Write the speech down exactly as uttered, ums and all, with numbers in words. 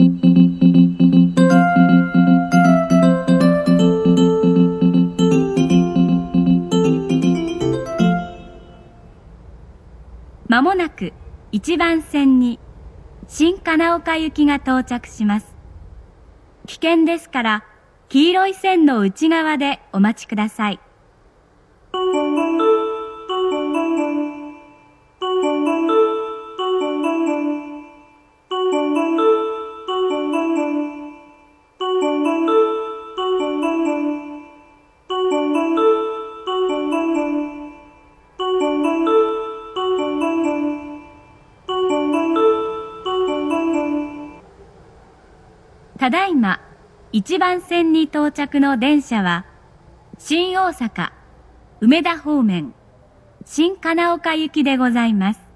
まもなく一番線に新金岡行きが到着します。危険ですから黄色い線の内側でお待ちください。ただいま一番線に到着の電車は新大阪梅田方面新金岡行きでございます。